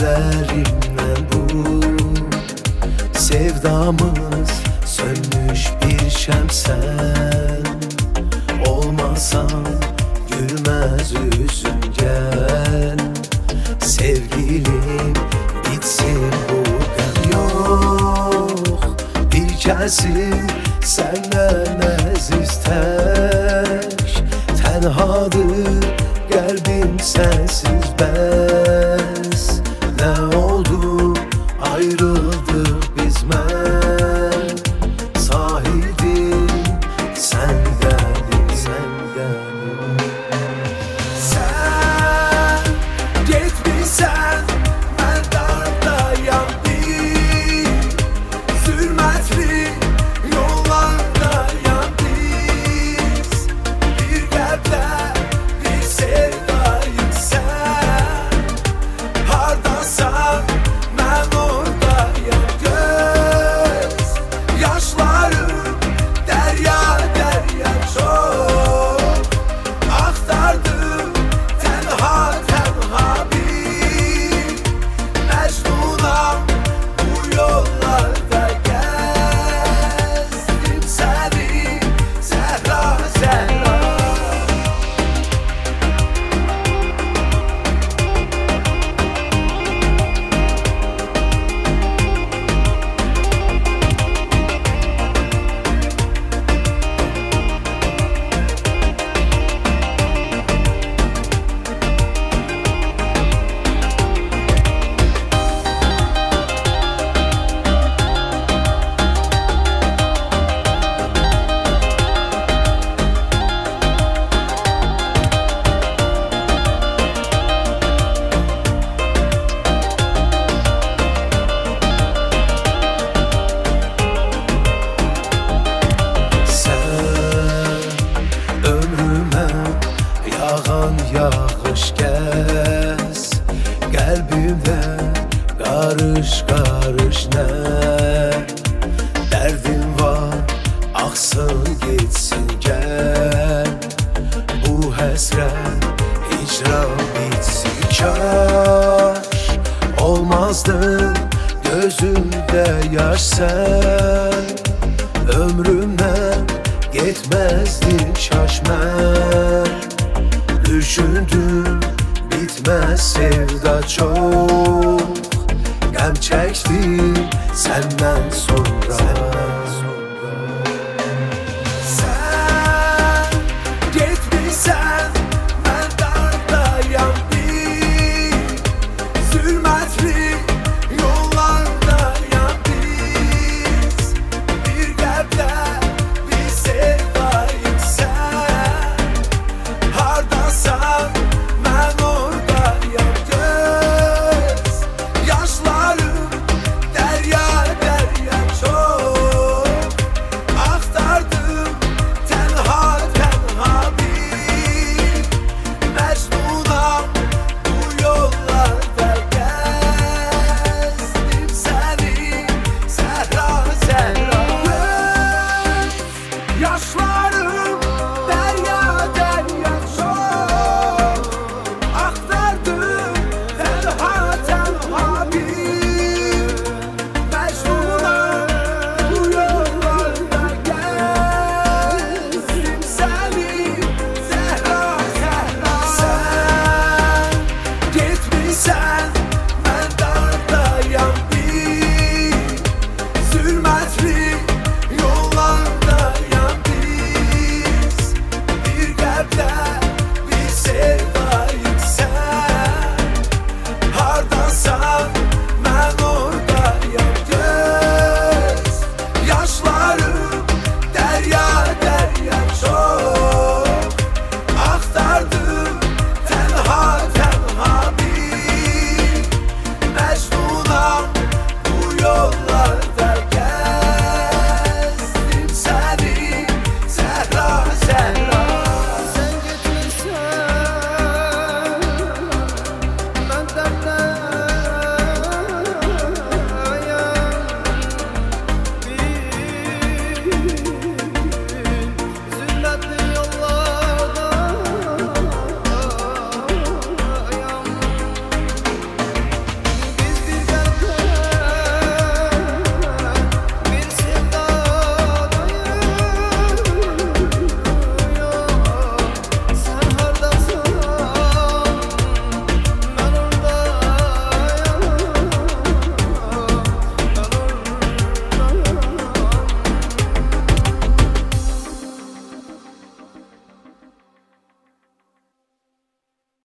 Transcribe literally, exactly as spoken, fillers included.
gözlerimle bu sevdamız sönmüş bir şemsen. Olmasan gülmez yüzün gel. Sevgilim bitsin bu gam. Yok bir kesin senden aziz tek. Tenhadır kalbim sensiz bes. Ne oldu ayrıldık biz men. Sahidim sendenim, sendenim. Sen gitmişsen ben dardayam bir. Zülmetli yollardayam biz. Bir kalpte bir sevdayım sen. Hardasan ben oradayam göz. Yaşlarım derya derya çok. Aktardım tenha tenha bir. Mecnunam bu yollarda gezdim seni Zehra Zehra. Yağan yağış kes. Kalbimde karış karış ne derdim var, aksın gitsin gel. Bu hasret hicran bitsin. Kaş olmazdın gözünde yaş sen. Ömrümden gitmezdin şaşmen. Düşündüm bitmez sevda çok. Gam çektim senden sonra.